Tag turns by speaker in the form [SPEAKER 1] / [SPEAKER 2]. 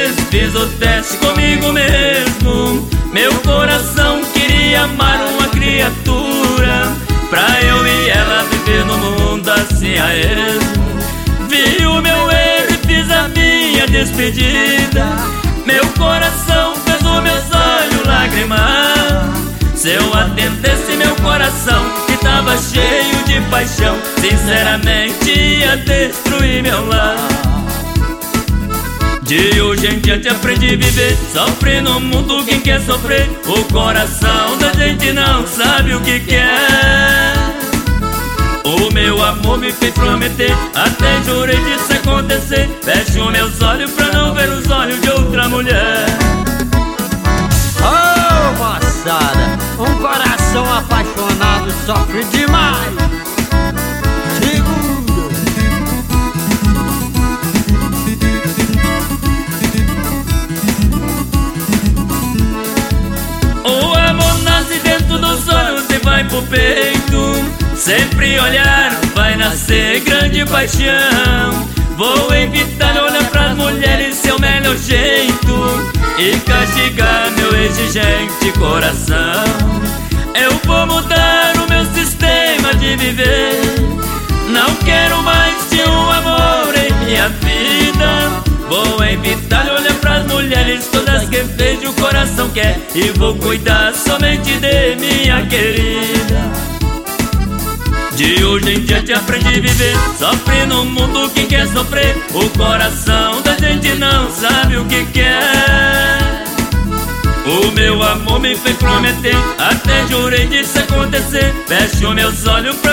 [SPEAKER 1] vezes fiz o teste comigo mesmo. Meu coração queria amar uma criatura, pra eu e ela viver no mundo assim a esmo. Vi o meu erro e fiz a minha despedida. Meu coração fez os meus olhos lagrimar. Se eu atendesse meu coração, que tava cheio de paixão, sinceramente ia destruir meu lar. De hoje em diante aprendi a viver, sofre no mundo quem quer sofrer. O coração da gente não sabe o que quer. O meu amor me fez prometer, até jurei disso acontecer. Fecho meus olhos pra não ver os olhos de outra mulher.
[SPEAKER 2] Oh, moçada, um coração apaixonado sofre demais.
[SPEAKER 1] O amor nasce dentro dos olhos e vai pro peito. Sempre olhar vai nascer grande paixão. Vou evitar olhar pras mulheres seu melhor jeito e castigar meu exigente coração. Eu vou mudar o meu sistema de viver. Não quero mais de um amor em minha vida. Vou evitar olhar pras mulheres todas que vejo o coração quer, e vou cuidar somente de minha querida. De hoje em diante aprendi a viver, sofre no mundo quem quer sofrer. O coração da gente não sabe o que quer. O meu amor me fez prometer, até jurei disso acontecer. Fecho meus olhos pra